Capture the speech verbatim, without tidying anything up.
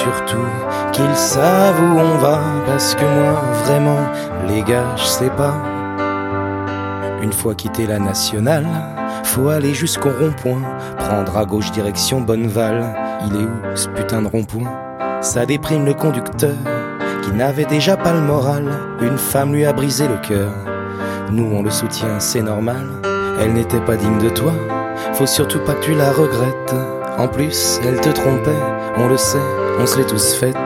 surtout qu'ils savent où on va, parce que moi, vraiment, les gars, je sais pas. Une fois quitté la nationale, faut aller jusqu'au rond-point, prendre à gauche direction Bonneval. Il est où ce putain de rond-point? Ça déprime le conducteur, qui n'avait déjà pas le moral. Une femme lui a brisé le cœur. Nous on le soutient, c'est normal. Elle n'était pas digne de toi, faut surtout pas que tu la regrettes. En plus, elle te trompait, on le sait, on se l'est tous fait.